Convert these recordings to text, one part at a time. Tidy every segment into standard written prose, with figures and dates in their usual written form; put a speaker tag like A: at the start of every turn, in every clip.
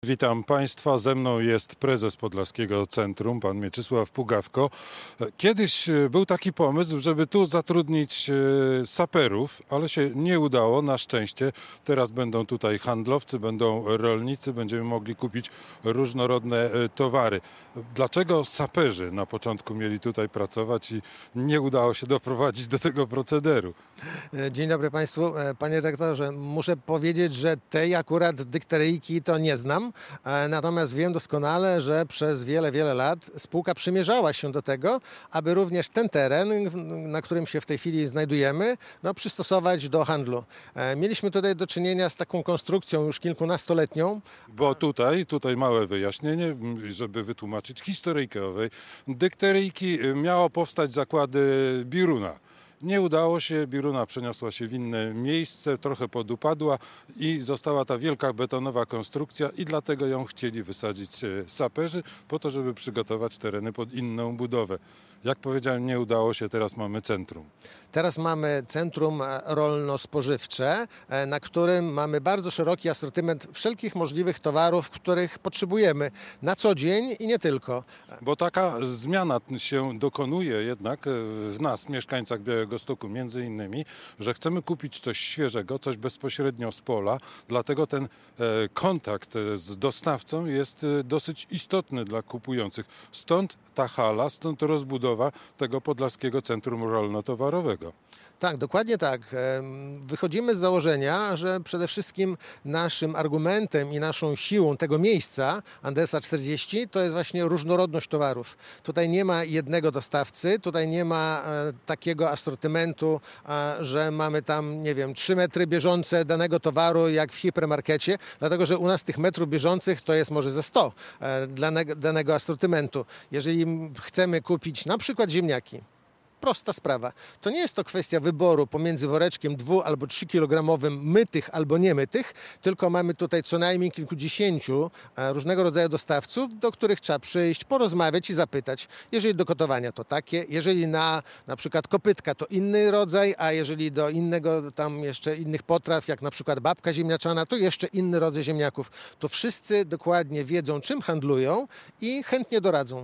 A: Witam Państwa, ze mną jest prezes Podlaskiego Centrum, pan Mieczysław Pugawko. Kiedyś był taki pomysł, żeby tu zatrudnić saperów, ale się nie udało, na szczęście. Teraz będą tutaj handlowcy, będą rolnicy, będziemy mogli kupić różnorodne towary. Dlaczego saperzy na początku mieli tutaj pracować i nie udało się doprowadzić do tego procederu?
B: Dzień dobry Państwu. Panie redaktorze, muszę powiedzieć, że tej akurat dykteryjki to nie znam, natomiast wiem doskonale, że przez wiele lat spółka przymierzała się do tego, aby również ten teren, na którym się w tej chwili znajdujemy, przystosować do handlu. Mieliśmy tutaj do czynienia z taką konstrukcją już kilkunastoletnią.
A: Bo tutaj małe wyjaśnienie, żeby wytłumaczyć historyjkę owej dykteryjki. Miało powstać zakłady Biruna. Nie udało się, Biruna przeniosła się w inne miejsce, trochę podupadła i została ta wielka betonowa konstrukcja i dlatego ją chcieli wysadzić saperzy po to, żeby przygotować tereny pod inną budowę. Jak powiedziałem, nie udało się, teraz mamy centrum.
B: Teraz mamy centrum rolno-spożywcze, na którym mamy bardzo szeroki asortyment wszelkich możliwych towarów, których potrzebujemy na co dzień i nie tylko.
A: Bo taka zmiana się dokonuje jednak w nas, mieszkańcach Białegostoku, między innymi, że chcemy kupić coś świeżego, coś bezpośrednio z pola, dlatego ten kontakt z dostawcą jest dosyć istotny dla kupujących. Stąd ta hala, stąd rozbudowa tego Podlaskiego Centrum Rolno-Towarowego.
B: Tak, dokładnie tak. Wychodzimy z założenia, że przede wszystkim naszym argumentem i naszą siłą tego miejsca, Andesa 40, to jest właśnie różnorodność towarów. Tutaj nie ma jednego dostawcy, tutaj nie ma takiego asortymentu, że mamy tam, nie wiem, 3 metry bieżące danego towaru jak w hipermarkecie, dlatego że u nas tych metrów bieżących to jest może ze 100 dla danego asortymentu. Jeżeli chcemy kupić na przykład ziemniaki, prosta sprawa. To nie jest to kwestia wyboru pomiędzy woreczkiem 2 albo 3 kilogramowym mytych albo niemytych, tylko mamy tutaj co najmniej kilkudziesięciu różnego rodzaju dostawców, do których trzeba przyjść, porozmawiać i zapytać. Jeżeli do gotowania to takie, jeżeli na przykład kopytka to inny rodzaj, a jeżeli do innego tam jeszcze innych potraw, jak na przykład babka ziemniaczana, to jeszcze inny rodzaj ziemniaków. To wszyscy dokładnie wiedzą, czym handlują i chętnie doradzą.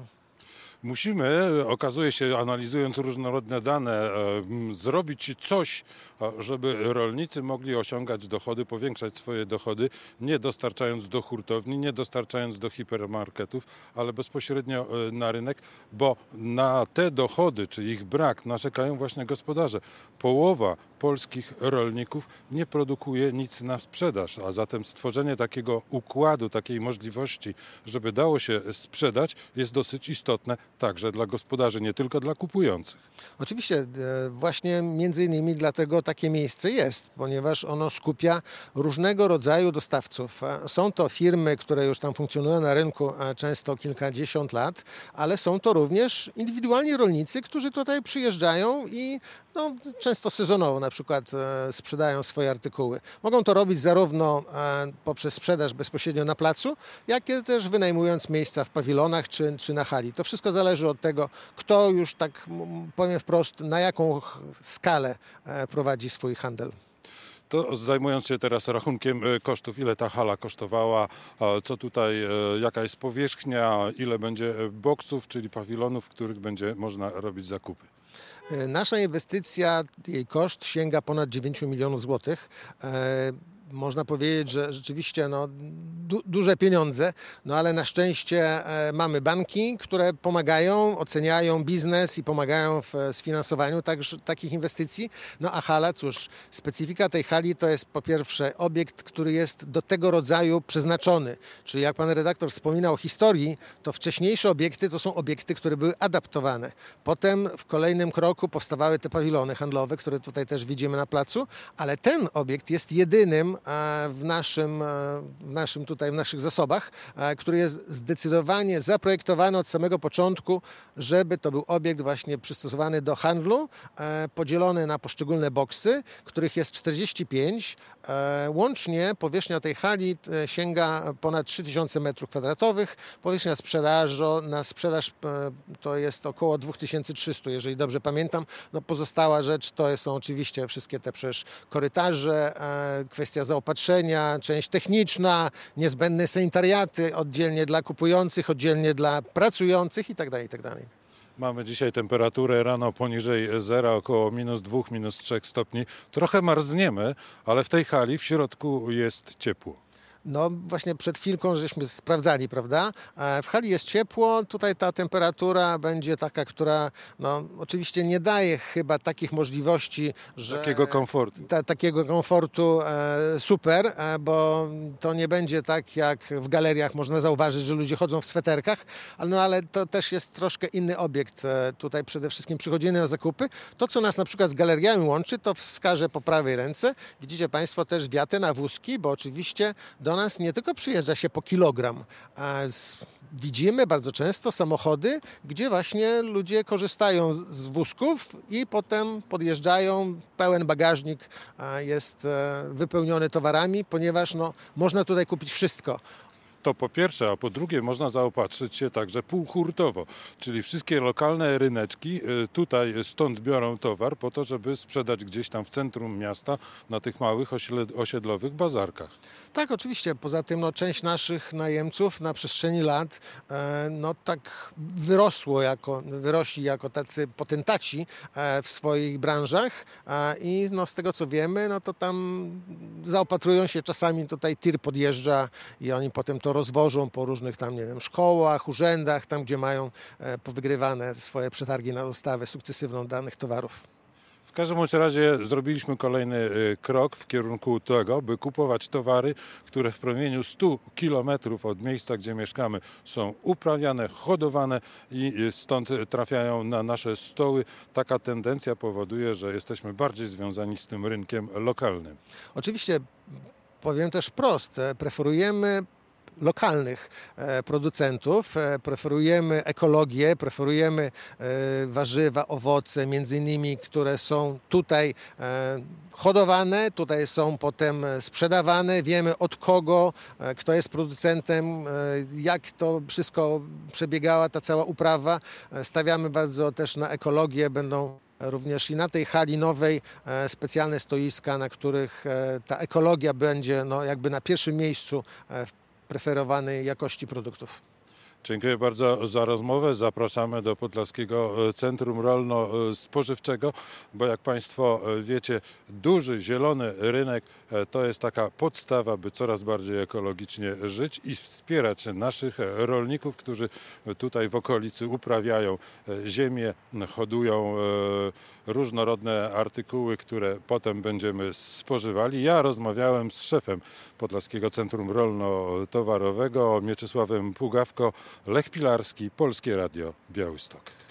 A: Musimy, okazuje się, analizując różnorodne dane, zrobić coś, żeby rolnicy mogli osiągać dochody, powiększać swoje dochody, nie dostarczając do hurtowni, nie dostarczając do hipermarketów, ale bezpośrednio na rynek, bo na te dochody, czy ich brak, narzekają właśnie gospodarze. Połowa polskich rolników nie produkuje nic na sprzedaż, a zatem stworzenie takiego układu, takiej możliwości, żeby dało się sprzedać, jest dosyć istotne także dla gospodarzy, nie tylko dla kupujących.
B: Oczywiście właśnie między innymi dlatego takie miejsce jest, ponieważ ono skupia różnego rodzaju dostawców. Są to firmy, które już tam funkcjonują na rynku często kilkadziesiąt lat, ale są to również indywidualni rolnicy, którzy tutaj przyjeżdżają i często sezonowo na przykład sprzedają swoje artykuły. Mogą to robić zarówno poprzez sprzedaż bezpośrednio na placu, jak i też wynajmując miejsca w pawilonach czy na hali. To wszystko zależy od tego, kto już tak powiem wprost, na jaką skalę prowadzi swój handel.
A: To zajmując się teraz rachunkiem kosztów, ile ta hala kosztowała, co tutaj, jaka jest powierzchnia, ile będzie boksów, czyli pawilonów, w których będzie można robić zakupy.
B: Nasza inwestycja, jej koszt sięga ponad 9 milionów złotych. Można powiedzieć, że rzeczywiście duże pieniądze, ale na szczęście mamy banki, które pomagają, oceniają biznes i pomagają w sfinansowaniu takich inwestycji. A hala, cóż, specyfika tej hali to jest po pierwsze obiekt, który jest do tego rodzaju przeznaczony. Czyli jak pan redaktor wspominał o historii, to wcześniejsze obiekty to są obiekty, które były adaptowane. Potem w kolejnym kroku powstawały te pawilony handlowe, które tutaj też widzimy na placu, ale ten obiekt jest jedynym w naszych zasobach, który jest zdecydowanie zaprojektowany od samego początku, żeby to był obiekt właśnie przystosowany do handlu, podzielony na poszczególne boksy, których jest 45. Łącznie powierzchnia tej hali sięga ponad 3000 m2. Powierzchnia na sprzedaż to jest około 2300, jeżeli dobrze pamiętam. Pozostała rzecz to są oczywiście wszystkie te przecież korytarze, kwestia zaopatrzenia, część techniczna, niezbędne sanitariaty, oddzielnie dla kupujących, oddzielnie dla pracujących itd., itd.
A: Mamy dzisiaj temperaturę rano poniżej zera, około -2, -3 stopni. Trochę marzniemy, ale w tej hali w środku jest ciepło.
B: No właśnie przed chwilką żeśmy sprawdzali, prawda? W hali jest ciepło, tutaj ta temperatura będzie taka, która no, oczywiście nie daje chyba takich możliwości, że
A: Takiego komfortu.
B: Takiego komfortu super, bo to nie będzie tak jak w galeriach można zauważyć, że ludzie chodzą w sweterkach, ale to też jest troszkę inny obiekt. Tutaj przede wszystkim przychodzimy na zakupy. To, co nas na przykład z galeriami łączy, to wskażę po prawej ręce. Widzicie Państwo też wiate na wózki, bo oczywiście do nas nie tylko przyjeżdża się po kilogram, widzimy bardzo często samochody, gdzie właśnie ludzie korzystają z wózków i potem podjeżdżają, pełen bagażnik jest wypełniony towarami, ponieważ no, można tutaj kupić wszystko.
A: To po pierwsze, a po drugie można zaopatrzyć się także półhurtowo, czyli wszystkie lokalne ryneczki tutaj stąd biorą towar po to, żeby sprzedać gdzieś tam w centrum miasta na tych małych osiedlowych bazarkach.
B: Tak, oczywiście. Poza tym no, część naszych najemców na przestrzeni lat no, tak wyrośli jako tacy potentaci w swoich branżach i no, z tego co wiemy, no to tam zaopatrują się, czasami tutaj tir podjeżdża i oni potem to rozwożą po różnych tam, nie wiem, szkołach, urzędach, tam gdzie mają powygrywane swoje przetargi na dostawę sukcesywną danych towarów.
A: W każdym bądź razie zrobiliśmy kolejny krok w kierunku tego, by kupować towary, które w promieniu 100 kilometrów od miejsca, gdzie mieszkamy, są uprawiane, hodowane i stąd trafiają na nasze stoły. Taka tendencja powoduje, że jesteśmy bardziej związani z tym rynkiem lokalnym.
B: Oczywiście, powiem też wprost, preferujemy lokalnych producentów, preferujemy ekologię, preferujemy warzywa, owoce, między innymi, które są tutaj hodowane, tutaj są potem sprzedawane, wiemy od kogo, kto jest producentem, jak to wszystko przebiegała, ta cała uprawa. Stawiamy bardzo też na ekologię, będą również i na tej hali nowej specjalne stoiska, na których ta ekologia będzie no, jakby na pierwszym miejscu w preferowanej jakości produktów.
A: Dziękuję bardzo za rozmowę. Zapraszamy do Podlaskiego Centrum Rolno-Spożywczego, bo jak Państwo wiecie, duży, zielony rynek to jest taka podstawa, by coraz bardziej ekologicznie żyć i wspierać naszych rolników, którzy tutaj w okolicy uprawiają ziemię, hodują różnorodne artykuły, które potem będziemy spożywali. Ja rozmawiałem z szefem Podlaskiego Centrum Rolno-Towarowego, Mieczysławem Pugawko. Lech Pilarski, Polskie Radio, Białystok.